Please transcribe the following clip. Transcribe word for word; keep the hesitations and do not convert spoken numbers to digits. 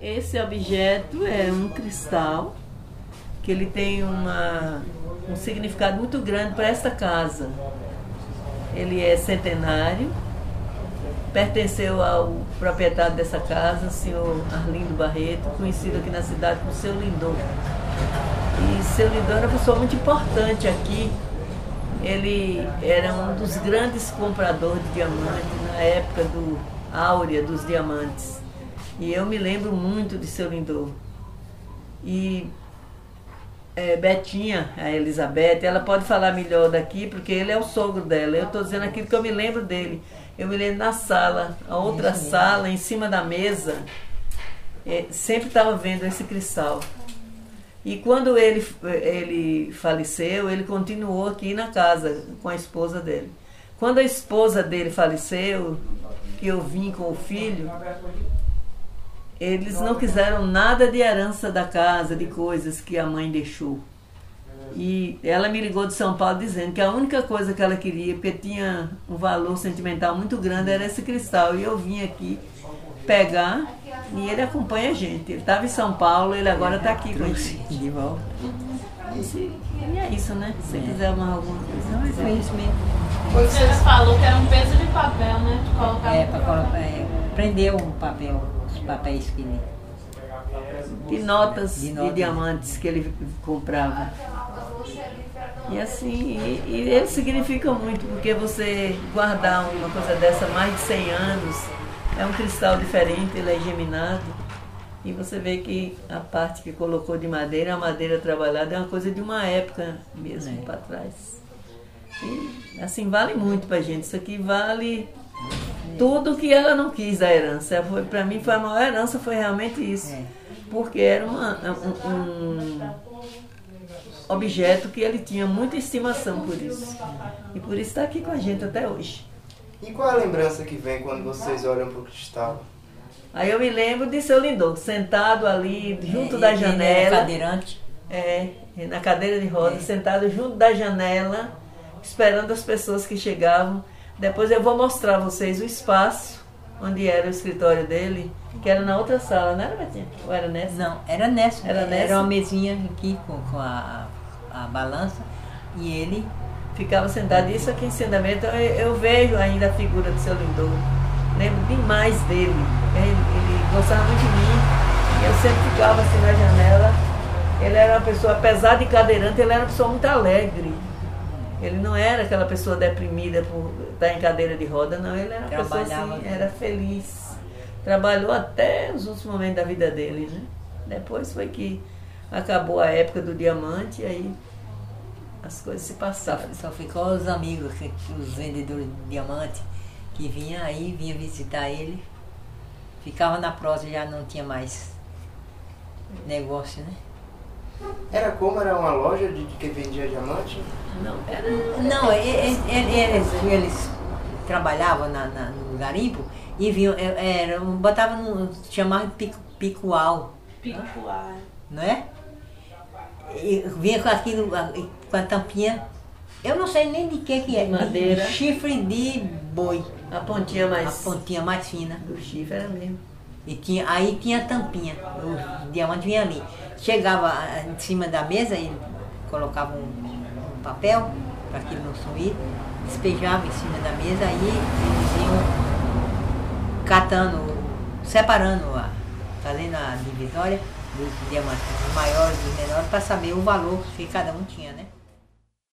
Esse objeto é um cristal que ele tem uma, um significado muito grande para esta casa. Ele é centenário, pertenceu ao proprietário dessa casa, o senhor Arlindo Barreto, conhecido aqui na cidade como seu Lindor. E seu Lindor era uma pessoa muito importante aqui. Ele era um dos grandes compradores de diamantes na época do áurea dos diamantes. E eu me lembro muito de seu Lindor. E é, Betinha, a Elizabeth, ela pode falar melhor daqui, porque ele é o sogro dela. Eu estou dizendo aquilo que eu me lembro dele. Eu me lembro na sala, a outra é sala, em cima da mesa, é, sempre estava vendo esse cristal. E quando ele, ele faleceu, ele continuou aqui na casa com a esposa dele. Quando a esposa dele faleceu, que eu vim com o filho, eles não quiseram nada de herança da casa, de coisas que a mãe deixou. E ela me ligou de São Paulo dizendo que a única coisa que ela queria, porque tinha um valor sentimental muito grande, era esse cristal. E eu vim aqui pegar e ele acompanha a gente. Ele estava em São Paulo, ele agora está aqui com a gente de volta. E é isso, né? Se você quiser mais alguma coisa. Não, é isso mesmo. Você falou que era um peso de papel, né? De colocar é, para colocar, é, prender um papel, os papéis que ele... De notas de, notas. de diamantes que ele comprava. E assim, e, e ele significa muito, porque você guardar uma coisa dessa há mais de cem anos, é um cristal diferente, ele é geminado, e você vê que a parte que colocou de madeira, a madeira trabalhada, é uma coisa de uma época mesmo é. para trás. E assim, vale muito pra gente, isso aqui vale tudo que ela não quis da herança. Foi, pra mim, foi a maior herança, foi realmente isso. É. Porque era uma, um, um objeto que ele tinha muita estimação por isso. E por isso está aqui com a gente até hoje. E qual a lembrança que vem quando vocês olham para o cristal? Aí eu me lembro de seu Lindor, sentado ali junto é, da ele janela. Era cadeirante. É, na cadeira de rodas, é. sentado junto da janela, esperando as pessoas que chegavam. Depois eu vou mostrar a vocês o espaço onde era o escritório dele, que era na outra sala, não era, Betinha? Ou era nessa? Não, era nessa. Era, nessa? Era uma mesinha aqui com, com a, a balança e ele ficava sentado. Isso aqui em Sendamento, eu, eu vejo ainda a figura do seu Lindor. Lembro demais dele. Ele, ele gostava muito de mim e eu sempre ficava assim na janela. Ele era uma pessoa, apesar de cadeirante, ele era uma pessoa muito alegre. Ele não era aquela pessoa deprimida por estar em cadeira de roda, não. Ele era uma pessoa assim, era feliz. Trabalhou até os últimos momentos da vida dele, né? Depois foi que acabou a época do diamante e aí as coisas se passaram. Só, só ficou os amigos, os vendedores de diamante que vinham aí, vinham visitar ele. Ficava na prosa, já não tinha mais negócio, né? Era como? Era uma loja de, de que vendia diamante? Não, era... Não, eles, eles, eles trabalhavam na, na, no garimpo e vinham, era, botavam no, chamavam de pico, picual. Picual. Não é? E vinha com aquilo, com a tampinha, eu não sei nem de que que é. Madeira. Chifre de boi. A pontinha mais... A pontinha mais fina. Do chifre era mesmo. E tinha, aí tinha a tampinha, o diamante vinha ali. Chegava em cima da mesa e colocava um, um papel para aquilo não sumir, despejava em cima da mesa, aí eles iam catando, separando, a, fazendo a divisória dos diamantes, dos maiores e dos menores, para saber o valor que cada um tinha, né?